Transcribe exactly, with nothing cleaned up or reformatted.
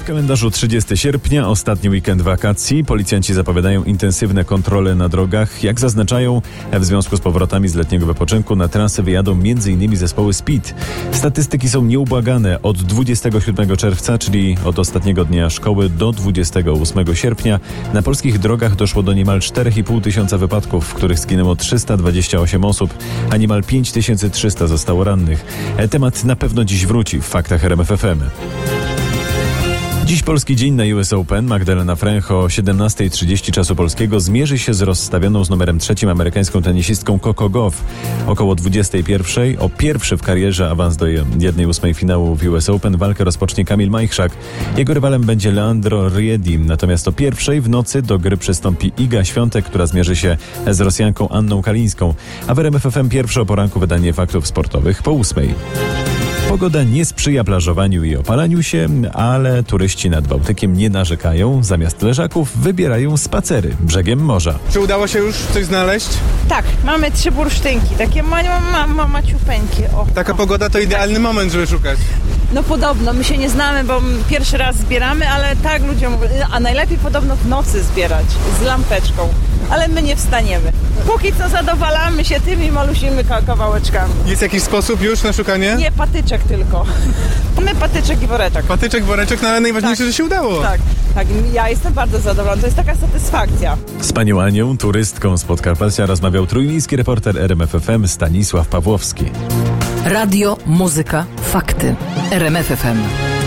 kalendarzu trzydziestego sierpnia, ostatni weekend wakacji. Policjanci zapowiadają intensywne kontrole na drogach. Jak zaznaczają, w związku z powrotami z letniego wypoczynku na trasy wyjadą m.in. zespoły Speed. Statystyki są nieubłagane. Od dwudziestego siódmego czerwca, czyli od ostatniego dnia szkoły, do dwudziestego ósmego sierpnia na polskich drogach doszło do niemal cztery i pół tysiąca wypadków, w których zginęło trzysta dwadzieścia osiem osób, a niemal pięć tysięcy trzysta zostało rannych. Temat na pewno dziś wróci w Faktach R M F F M. Dziś polski dzień na U S Open. Magdalena Fręch o siedemnasta trzydzieści czasu polskiego zmierzy się z rozstawioną z numerem trzecim amerykańską tenisistką Coco Gauff. Około dwudziestej pierwszej o pierwszy w karierze awans do jednej ósmej finału w U S Open walkę rozpocznie Kamil Majchrzak. Jego rywalem będzie Leandro Riedi. Natomiast o pierwszej w nocy do gry przystąpi Iga Świątek, która zmierzy się z Rosjanką Anną Kalińską. A w R M F F M pierwsze o poranku wydanie faktów sportowych po ósmej. Pogoda nie sprzyja plażowaniu i opalaniu się, ale turyści nad Bałtykiem nie narzekają. Zamiast leżaków wybierają spacery brzegiem morza. Czy udało się już coś znaleźć? Tak, mamy trzy bursztynki, takie ma, ma, ma, maciupeńkie. O, Taka o. pogoda to idealny tak. moment, żeby szukać. No podobno, my się nie znamy, bo pierwszy raz zbieramy, ale tak ludzie mówią, a najlepiej podobno w nocy zbierać, z lampeczką, ale my nie wstaniemy. Póki co zadowalamy się tymi malusimi kawałeczkami. Jest jakiś sposób już na szukanie? Nie, patyczek tylko. My patyczek i woreczek. Patyczek, woreczek, no ale najważniejsze, tak. że się udało. Tak, tak, ja jestem bardzo zadowolona, to jest taka satysfakcja. Z panią Anią, turystką z Podkarpacia, rozmawiał trójmiejski reporter R M F F M Stanisław Pawłowski. Radio, muzyka, fakty. R M F F M.